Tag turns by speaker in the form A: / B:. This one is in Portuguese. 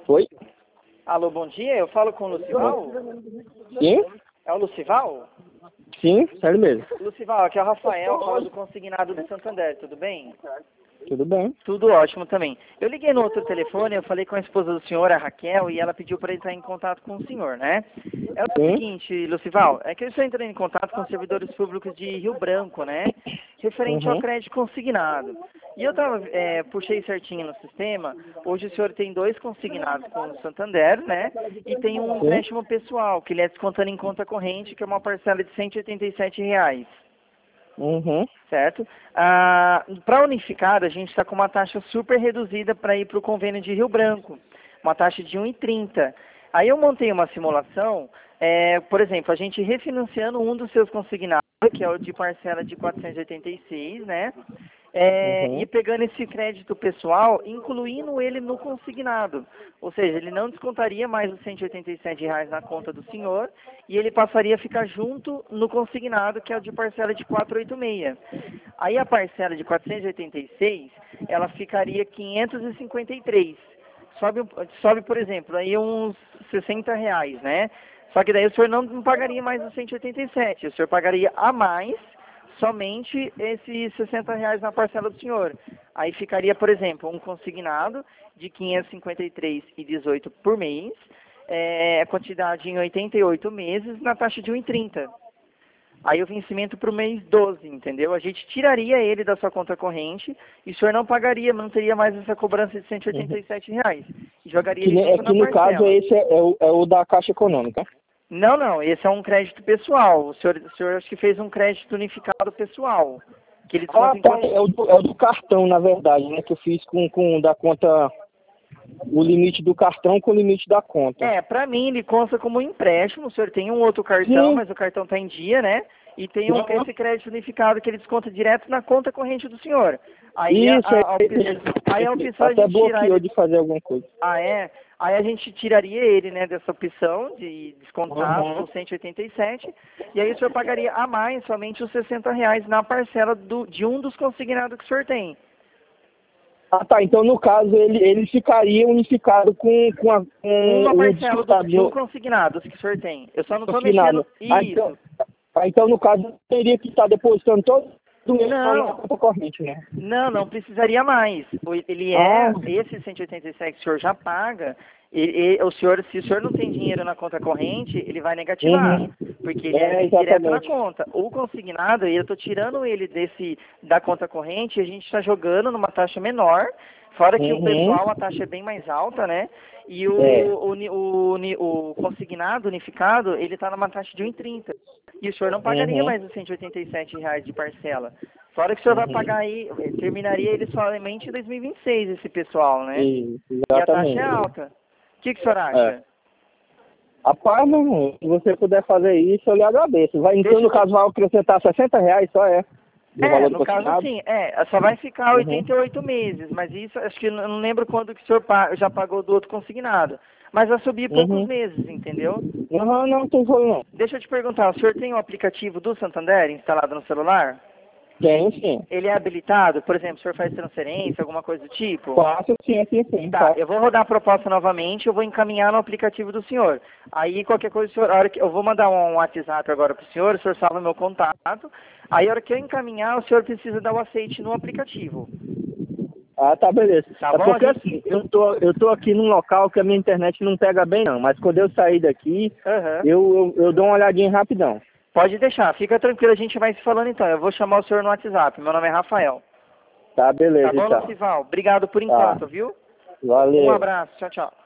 A: Oi?
B: Alô, bom dia. Eu falo com o Lucival?
A: Sim?
B: É o Lucival?
A: Sim, sério mesmo.
B: Lucival, aqui é o Rafael, falo do Consignado de Santander, tudo bem?
A: Tudo bem.
B: Tudo ótimo também. Eu liguei no outro telefone, eu falei com a esposa do senhor, a Raquel, e ela pediu para entrar em contato com o senhor, né? É o
A: Sim.
B: seguinte, Lucival, é que eu estou entrando em contato com os servidores públicos de Rio Branco, né? Referente ao
A: Uhum.
B: crédito consignado. E eu puxei certinho no sistema, hoje o senhor tem 2 consignados com o Santander, né? E tem um
A: Sim.
B: empréstimo pessoal, que ele é descontando em conta corrente, que é uma parcela de R$ 187.
A: Uhum.
B: Certo? Para unificar, a gente está com uma taxa super reduzida para ir para o convênio de Rio Branco, uma taxa de 1,30. Aí eu montei uma simulação, por exemplo, a gente refinanciando um dos seus consignados, que é o de parcela de 486, né? E
A: Uhum.
B: pegando esse crédito pessoal, incluindo ele no consignado. Ou seja, ele não descontaria mais os R$ 187 na conta do senhor e ele passaria a ficar junto no consignado, que é o de parcela de 486. Aí a parcela de 486, ela ficaria 553. Sobe, por exemplo, aí uns R$ 60, né? Só que daí o senhor não pagaria mais os 187, o senhor pagaria a mais somente esses R$ 60 na parcela do senhor. Aí ficaria, por exemplo, um consignado de 553,18 por mês, a quantidade em 88 meses, na taxa de 1,30. Aí o vencimento para o mês 12, entendeu? A gente tiraria ele da sua conta corrente e o senhor não pagaria, não teria mais essa cobrança de
A: Uhum.
B: R$ 187. E jogaria ele junto
A: Que
B: na
A: no caso
B: parcela.
A: esse é o da Caixa Econômica.
B: Não, não, esse é um crédito pessoal. O senhor acho que fez um crédito unificado pessoal. Que ele
A: Ah,
B: desconta em
A: tá.
B: conta.
A: É o do cartão, na verdade, né? Que eu fiz com da conta, o limite do cartão com o limite da conta.
B: Para mim ele consta como um empréstimo. O senhor tem um outro cartão,
A: Sim.
B: mas o cartão está em dia, né? E tem
A: Uhum.
B: esse crédito unificado que ele desconta direto na conta corrente do senhor. Aí
A: Isso,
B: a opção é a
A: até
B: gente tirar
A: bloqueou
B: ele.
A: de fazer alguma coisa.
B: Ah, é? Aí a gente tiraria ele, né, dessa opção de descontado
A: Uhum.
B: com 187, e aí o senhor pagaria a mais somente os R$ 60 na parcela de um dos consignados que o senhor tem.
A: Ah, tá. Então, no caso, ele ficaria unificado com
B: Uma
A: o
B: parcela
A: descontado
B: de um
A: no
B: consignado que o senhor tem. Eu só não estou mexendo.
A: consignado.
B: Isso.
A: Então, no caso, teria que estar depositando todo o mês na
B: Não,
A: conta corrente, né?
B: não precisaria mais.
A: Ah,
B: Esse 187 que o senhor já paga, se o senhor não tem dinheiro na conta corrente, ele vai negativar,
A: uhum.
B: porque ele é direto na
A: Exatamente.
B: conta. O consignado, eu estou tirando ele da conta corrente e a gente está jogando numa taxa menor, fora que o
A: Uhum.
B: pessoal, a taxa é bem mais alta, né? E
A: É.
B: o consignado unificado, ele está numa taxa de 1,30. E o senhor não pagaria
A: Uhum.
B: mais os R$ 187 de parcela. Fora que o senhor vai
A: Uhum.
B: pagar aí, terminaria ele somente em 2026, esse pessoal, né?
A: Isso,
B: E a taxa é
A: exatamente.
B: alta. O que o senhor
A: É.
B: acha?
A: Rapaz, meu irmão, se você puder fazer isso, eu lhe agradeço. Então,
B: Deixa
A: no
B: eu...
A: caso, vai acrescentar R$ 60 só, do valor do
B: No caso
A: consignado?
B: sim, só vai ficar
A: Uhum.
B: 88 meses, mas isso, acho que eu não lembro quando que o senhor já pagou do outro consignado. Mas vai subir poucos
A: Uhum.
B: meses, entendeu?
A: Não tem problema não.
B: Deixa eu te perguntar, o senhor tem o aplicativo do Santander instalado no celular?
A: Tem sim.
B: Ele é habilitado? Por exemplo, o senhor faz transferência, alguma coisa do tipo?
A: Faço sim,
B: Tá,
A: faço.
B: eu vou rodar a proposta novamente, eu vou encaminhar no aplicativo do senhor. Aí qualquer coisa, senhor, a hora que eu vou mandar um WhatsApp agora pro senhor, o senhor salva meu contato. Aí a hora que eu encaminhar, o senhor precisa dar o aceite no aplicativo.
A: Ah, tá, beleza.
B: Tá
A: É
B: bom? A
A: porque
B: gente...
A: assim, eu tô aqui num local que a minha internet não pega bem não, mas quando eu sair daqui,
B: Aham.
A: eu dou uma olhadinha rapidão.
B: Pode deixar, fica tranquilo, a gente vai se falando então. Eu vou chamar o senhor no WhatsApp. Meu nome é Rafael.
A: Tá,
B: Tá
A: beleza
B: bom,
A: então.
B: Lucival? Obrigado por
A: Tá,
B: enquanto, viu? Um
A: valeu.
B: abraço, tchau, tchau.